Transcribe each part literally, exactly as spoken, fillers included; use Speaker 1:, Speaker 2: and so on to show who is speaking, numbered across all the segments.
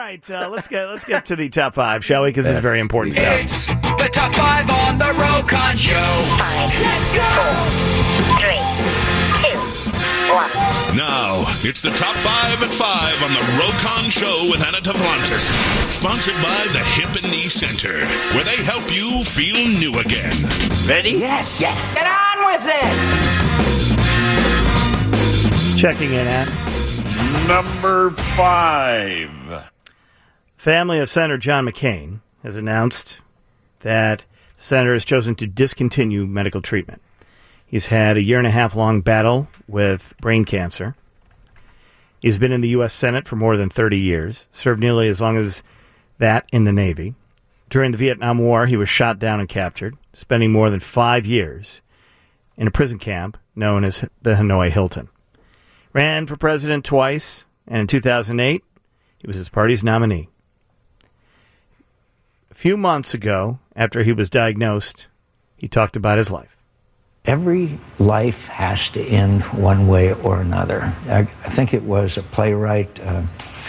Speaker 1: right, uh, let's get let's get to the top five, shall we? Because it's very important stuff.
Speaker 2: It's the top five on the Rokon Show.
Speaker 3: Five. Let's go. Four, three, two, one.
Speaker 4: Now, it's the top five at five on the Rokon Show with Anna Tavlantis. Sponsored by the Hip and Knee Center, where they help you feel new again.
Speaker 2: Ready?
Speaker 3: Yes. Yes. Get on with it.
Speaker 1: Checking in at
Speaker 5: number five.
Speaker 1: Family of Senator John McCain has announced that the senator has chosen to discontinue medical treatment. He's had a year and a half long battle with brain cancer. He's been in the U S Senate for more than thirty years, served nearly as long as that in the Navy. During the Vietnam War, he was shot down and captured, spending more than five years in a prison camp known as the Hanoi Hilton. Ran for president twice, and in two thousand eight, he was his party's nominee. A few months ago, after he was diagnosed, he talked about his life.
Speaker 6: Every life has to end one way or another. I, I think it was a playwright. Uh,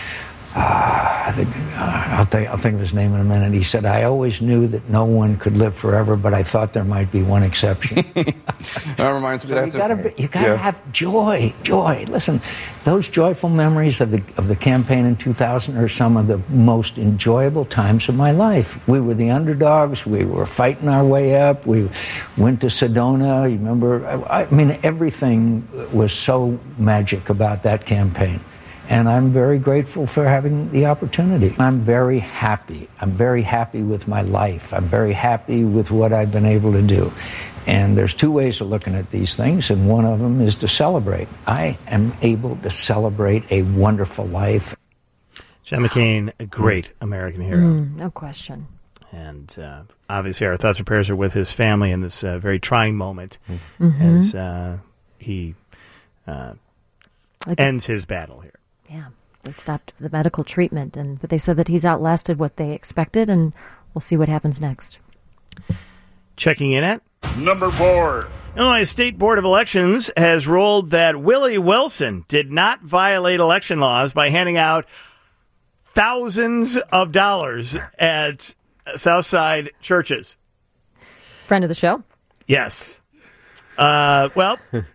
Speaker 6: uh, I think uh, I'll, think I'll think of his name in a minute. He said, "I always knew that no one could live forever, but I thought there might be one exception."
Speaker 7: That reminds me.
Speaker 6: So
Speaker 7: That's
Speaker 6: you gotta,
Speaker 7: a,
Speaker 6: be, you gotta
Speaker 7: yeah.
Speaker 6: have joy, joy. Listen, those joyful memories of the of the campaign in two thousand are some of the most enjoyable times of my life. We were the underdogs. We were fighting our way up. We went to Sedona. You remember? I, I mean, everything was so magic about that campaign. And I'm very grateful for having the opportunity. I'm very happy. I'm very happy with my life. I'm very happy with what I've been able to do. And there's two ways of looking at these things, and one of them is to celebrate. I am able to celebrate a wonderful life.
Speaker 1: John McCain, a great American hero.
Speaker 8: Mm, no question.
Speaker 1: And uh, obviously our thoughts and prayers are with his family in this uh, very trying moment
Speaker 8: Mm-hmm.
Speaker 1: as uh, he uh,
Speaker 8: just,
Speaker 1: ends his battle here.
Speaker 8: Yeah, they stopped the medical treatment, and but they said that he's outlasted what they expected, and we'll see what happens next.
Speaker 1: Checking in at
Speaker 5: number four.
Speaker 1: Illinois State Board of Elections has ruled that Willie Wilson did not violate election laws by handing out thousands of dollars at Southside churches.
Speaker 8: Friend of the show?
Speaker 1: Yes. Uh, well,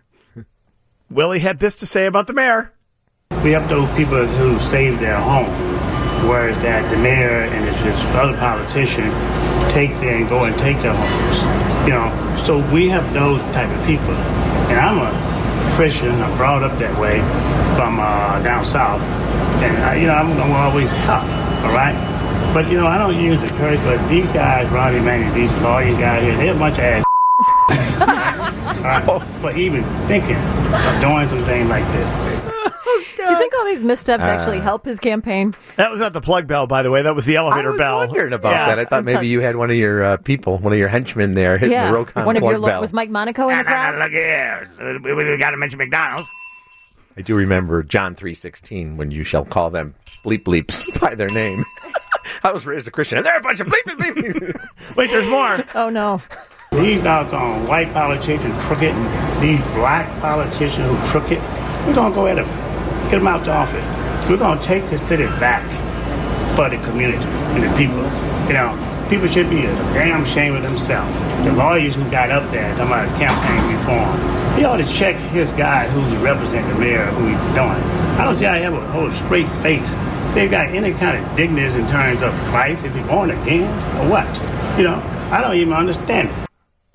Speaker 1: Willie had this to say about the mayor.
Speaker 9: We have those people who save their home, whereas that the mayor and his other politicians take their and go and take their homes. You know, so we have those type of people. And I'm a Christian. I'm brought up that way from uh, down south. And, I, you know, I'm going to always help, all right? But, you know, I don't use the church, but these guys, Ronnie Manning, these lawyers guys here, they're a bunch of ass all right, for even thinking of doing something like this.
Speaker 8: Do you think all these missteps
Speaker 7: Uh,
Speaker 8: actually help his campaign?
Speaker 1: That was not the plug bell, by the way. That was the elevator
Speaker 7: I was
Speaker 1: bell.
Speaker 7: wondering about
Speaker 1: Yeah.
Speaker 7: that. I thought maybe you had one of your uh, people, one of your henchmen there hitting
Speaker 8: Yeah,
Speaker 7: the Rokon
Speaker 8: one of
Speaker 7: plug
Speaker 8: your lo-
Speaker 7: bell.
Speaker 8: was Mike Monaco in the crowd?
Speaker 1: Look here. We, we got to mention McDonald's.
Speaker 7: I do remember John three sixteen, when you shall call them bleep bleeps by their name. I was raised a Christian, and they're a bunch of bleep bleep bleeps.
Speaker 1: Wait, there's more.
Speaker 8: Oh, no.
Speaker 9: These doggone white politicians crooked, and these black politicians who crooked, we're going to go at them. Get them out the office. We're going to take the city back for the community and the people. You know, people should be a damn shame of themselves. The lawyers who got up there talking about campaign reform, he ought to check his guy who's representing the mayor, who he's doing. I don't see how they have a whole straight face. They've got any kind of dignity in terms of Christ. Is he born again or what? You know, I don't even understand it.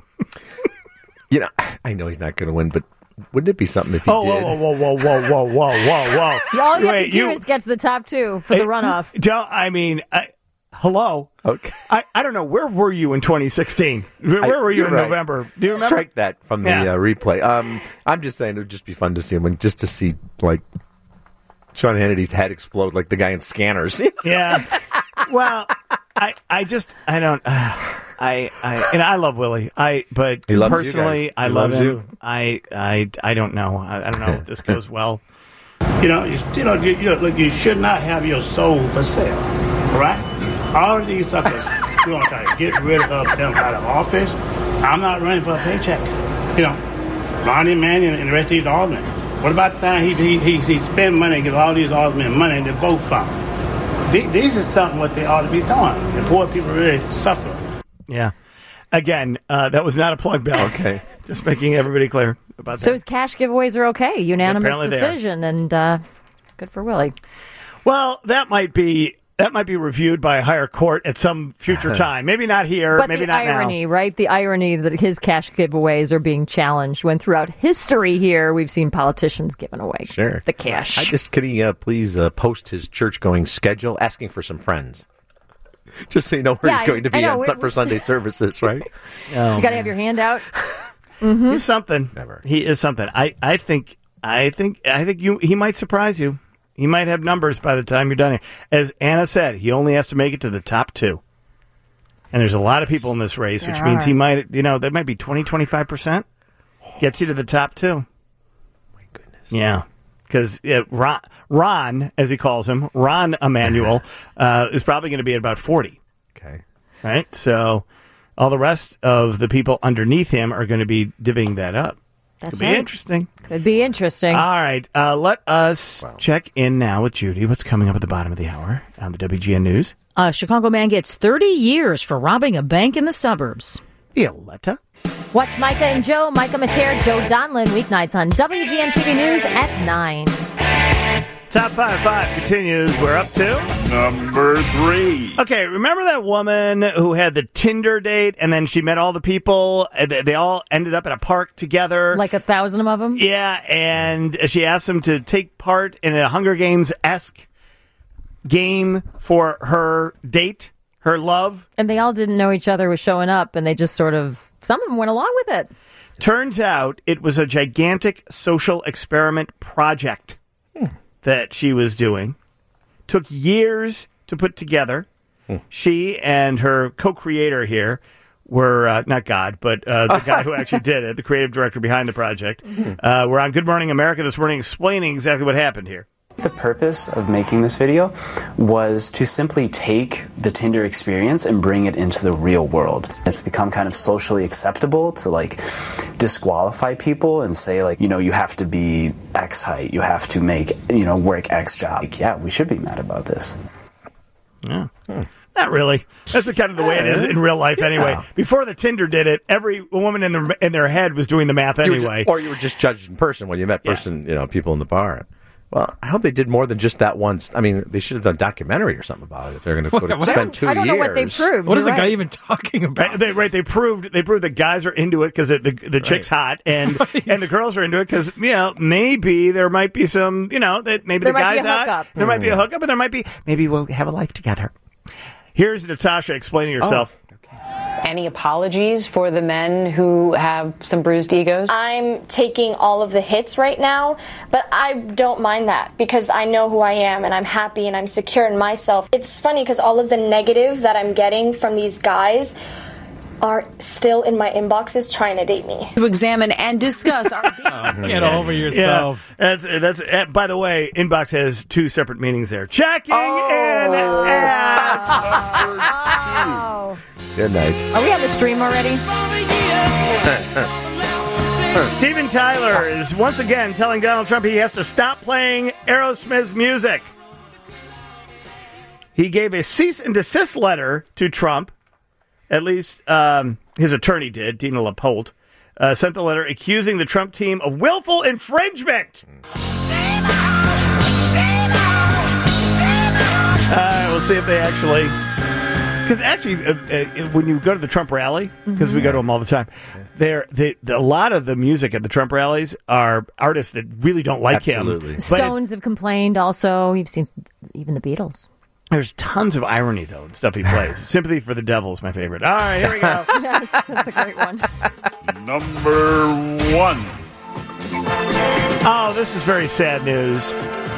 Speaker 7: You know, I know he's not going to win, but wouldn't it be something if he
Speaker 1: Oh,
Speaker 7: did?
Speaker 1: whoa, whoa, whoa, whoa, whoa, whoa, whoa, whoa.
Speaker 8: All you
Speaker 1: Wait,
Speaker 8: have to do
Speaker 1: you-
Speaker 8: is get to the top two for the
Speaker 1: Hey,
Speaker 8: runoff.
Speaker 1: Don't, I mean, I, hello?
Speaker 7: Okay.
Speaker 1: I, I don't know. Where were you in twenty sixteen? Where,
Speaker 7: I-
Speaker 1: where were you
Speaker 7: you're
Speaker 1: in
Speaker 7: right.
Speaker 1: November? Do you remember?
Speaker 7: Strike that from the
Speaker 1: Yeah.
Speaker 7: uh, replay. Um, I'm just saying it would just be fun to see him, and just to see, like, Sean Hannity's head explode like the guy in Scanners.
Speaker 1: Yeah. Well, I, I just, I don't, uh, I, I, and I love Willie. I, but
Speaker 7: He loves you
Speaker 1: personally,
Speaker 7: guys.
Speaker 1: I
Speaker 7: He
Speaker 1: love
Speaker 7: loves
Speaker 1: him.
Speaker 7: you.
Speaker 1: I, I, I don't know. I, I don't know if this goes well.
Speaker 9: You know, you, you know, you, you, look, you should not have your soul for sale, all right? All of these suckers, you want to try to get rid of them out of office. I'm not running for a paycheck. You know, Ronnie Manning and the rest of these aldermen. What about the time he he he, he spend money and give all these aldermen money to vote for him? th- This is something what they ought to be doing. The poor people really suffer.
Speaker 1: Yeah. Again, uh, that was not a plug, Bill.
Speaker 7: Okay.
Speaker 1: Just making everybody clear about
Speaker 8: So
Speaker 1: that.
Speaker 8: his cash giveaways are okay. Unanimous
Speaker 1: Apparently they are.
Speaker 8: decision, and uh, good for Willie.
Speaker 1: Well, that might be that might be reviewed by a higher court at some future time. Maybe not here.
Speaker 8: But
Speaker 1: maybe
Speaker 8: the
Speaker 1: not
Speaker 8: irony,
Speaker 1: now.
Speaker 8: right? The irony that his cash giveaways are being challenged when throughout history here we've seen politicians giving away
Speaker 7: Sure.
Speaker 8: the cash.
Speaker 7: I just could he uh, please uh, post his church going schedule, asking for some friends, just so you know where
Speaker 8: Yeah,
Speaker 7: he's going to
Speaker 8: I
Speaker 7: be
Speaker 8: know.
Speaker 7: on
Speaker 8: We-
Speaker 7: for Sunday services, right?
Speaker 1: Oh,
Speaker 8: you got to have your hand out. Mm-hmm.
Speaker 1: He's something.
Speaker 7: Never.
Speaker 1: He is something. I, I think I think I think you he might surprise you. He might have numbers by the time you're done here. As Anna said, he only has to make it to the top two. And there's a lot of people in this race, which
Speaker 8: There
Speaker 1: means
Speaker 8: are.
Speaker 1: he might, you know, that might be twenty, twenty-five percent. Gets you to the top two.
Speaker 7: My goodness.
Speaker 1: Yeah. Because uh, Ron, Ron, as he calls him, Ron Emanuel, uh, is probably going to be at about forty.
Speaker 7: Okay.
Speaker 1: Right? So all the rest of the people underneath him are going to be divvying that up.
Speaker 8: That's
Speaker 1: Could be
Speaker 8: right.
Speaker 1: interesting.
Speaker 8: Could be interesting.
Speaker 1: All right. Uh, let us check in now with Judy. What's coming up at the bottom of the hour on the W G N News?
Speaker 10: A Chicago man gets thirty years for robbing a bank in the suburbs.
Speaker 1: Violetta.
Speaker 8: Watch Micah and Joe, Micah Matera, Joe Donlin, weeknights on W G N T V News at nine.
Speaker 1: Top five five continues. We're up to
Speaker 5: Number three.
Speaker 1: Okay, remember that woman who had the Tinder date and then she met all the people? and They they all ended up at a park together.
Speaker 8: Like a thousand of them?
Speaker 1: Yeah, and she asked them to take part in a Hunger Games-esque game for her date, her love.
Speaker 8: And they all didn't know each other was showing up, and they just sort of, some of them went along with it.
Speaker 1: Turns out it was a gigantic social experiment project that she was doing. Took years to put together. She and her co-creator here were, uh, not God, but uh, the guy who actually did it, the creative director behind the project, uh, were on Good Morning America this morning explaining exactly what happened here.
Speaker 11: The purpose of making this video was to simply take the Tinder experience and bring it into the real world. It's become kind of socially acceptable to like disqualify people and say like, you know, you have to be X height, you have to make, you know, work X job. Like, yeah, we should be mad about this.
Speaker 1: Yeah. Not really. That's the kind of the way it is in real life anyway. Before the Tinder did it, every woman in their in their head was doing the math
Speaker 7: You were ju-
Speaker 1: anyway.
Speaker 7: or you were just judged in person when you met person, you know, people in the bar. Well, I hope they did more than just that once. I mean, they should have done a documentary or something about it if they're going to go to
Speaker 12: What-
Speaker 7: spend two
Speaker 8: I don't
Speaker 7: years.
Speaker 8: know what they proved.
Speaker 12: What is
Speaker 8: You're
Speaker 12: the guy
Speaker 8: right.
Speaker 12: even talking about?
Speaker 1: Right, they, right, they proved they proved that guys are into it because the the chick's hot, and
Speaker 12: Right.
Speaker 1: and the girls are into it because you know maybe there might be some you know that maybe
Speaker 8: There
Speaker 1: the
Speaker 8: might be
Speaker 1: guy's
Speaker 8: a
Speaker 1: hot,
Speaker 8: hookup.
Speaker 1: there might be a hookup, and there might be maybe we'll have a life together. Here's Natasha explaining herself.
Speaker 13: Any apologies for the men who have some bruised egos?
Speaker 14: I'm taking all of the hits right now, but I don't mind that because I know who I am and I'm happy and I'm secure in myself. It's funny because all of the negative that I'm getting from these guys are still in my inboxes trying to date me.
Speaker 10: To examine and discuss our date.
Speaker 12: Get over yourself.
Speaker 1: Yeah, that's that's. Uh, by the way, inbox has two separate meanings there. Checking in.
Speaker 8: Oh.
Speaker 7: Good night.
Speaker 8: Are we on the stream already?
Speaker 1: Steven Tyler is once again telling Donald Trump he has to stop playing Aerosmith's music. He gave a cease and desist letter to Trump. At least um, his attorney did, Dina LaPolte, uh, sent the letter accusing the Trump team of willful infringement. Uh, we'll see if they actually... Because actually, uh, uh, when you go to the Trump rally, because
Speaker 8: Mm-hmm.
Speaker 1: we go to them all the time, there, they, the, a lot of the music at the Trump rallies are artists that really don't like
Speaker 7: Absolutely.
Speaker 1: him. But
Speaker 8: Stones have complained also. You've seen even the Beatles.
Speaker 1: there's tons of irony, though, in stuff he plays. Sympathy for the Devil is my favorite. All right, here we go.
Speaker 8: Yes, that's a great one.
Speaker 5: Number one.
Speaker 1: Oh, this is very sad news.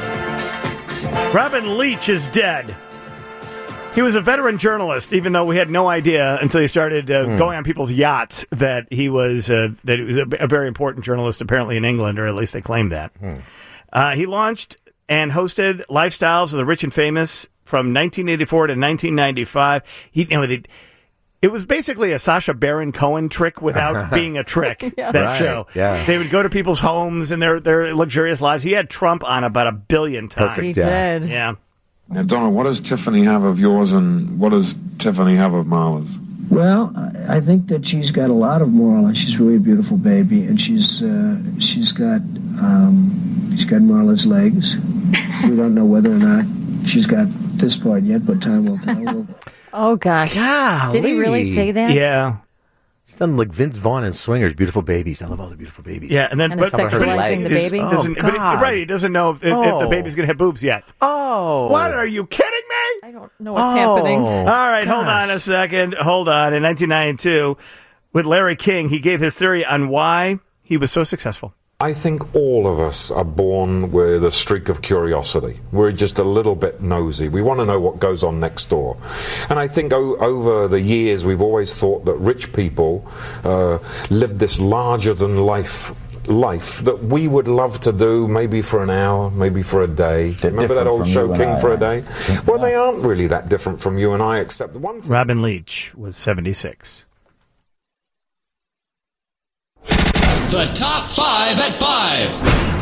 Speaker 1: Robin Leach is dead. He was a veteran journalist, even though we had no idea until he started uh,
Speaker 7: Hmm.
Speaker 1: going on people's yachts that he was uh, that he was a, a very important journalist, apparently in England, or at least they claimed that.
Speaker 7: Hmm.
Speaker 1: Uh, he launched and hosted Lifestyles of the Rich and Famous from nineteen eighty-four to nineteen ninety-five. He, you know, they, it was basically a Sacha Baron Cohen trick without being a trick.
Speaker 8: Yeah.
Speaker 1: That
Speaker 7: Right,
Speaker 1: show,
Speaker 7: yeah.
Speaker 1: they would go to people's homes and their their luxurious lives. He had Trump on about a billion times.
Speaker 7: Perfect.
Speaker 8: He
Speaker 7: Yeah.
Speaker 8: did.
Speaker 1: Yeah.
Speaker 15: Now, Donna, what does Tiffany have of yours, and what does Tiffany have of Marla's?
Speaker 16: Well, I think that she's got a lot of Marla. She's really a beautiful baby, and she's uh, she's got um, she's got Marla's legs. We don't know whether or not she's got this part yet, but time will tell. We'll...
Speaker 8: Oh gosh,
Speaker 7: Golly.
Speaker 8: did he really say that?
Speaker 1: Yeah.
Speaker 7: It's done like Vince Vaughn and Swingers, beautiful babies. I love all the beautiful babies.
Speaker 1: Yeah, and then
Speaker 8: Kind
Speaker 1: but,
Speaker 8: of sexualizing the
Speaker 1: but he
Speaker 8: baby.
Speaker 1: doesn't-
Speaker 7: Oh,
Speaker 1: but he-
Speaker 7: God.
Speaker 1: right, he doesn't know if, if, if
Speaker 7: Oh.
Speaker 1: the baby's going to have boobs yet.
Speaker 7: Oh.
Speaker 1: What, are you kidding me?
Speaker 8: I don't know what's
Speaker 7: Oh.
Speaker 8: happening.
Speaker 1: All right, hold on a second. Hold on. In nineteen ninety-two, with Larry King, he gave his theory on why he was so successful.
Speaker 17: I think all of us are born with a streak of curiosity. We're just a little bit nosy. We want to know what goes on next door. And I think o- over the years we've always thought that rich people uh, live this larger-than-life life that we would love to do maybe for an hour, maybe for a day. Remember that
Speaker 6: different
Speaker 17: old
Speaker 6: from
Speaker 17: show
Speaker 6: you and
Speaker 17: King
Speaker 6: I,
Speaker 17: for a
Speaker 6: right?
Speaker 17: Day? Well, they aren't really that different from you and I, except one thing.
Speaker 1: Robin Leach was seventy-six.
Speaker 2: The top five at five.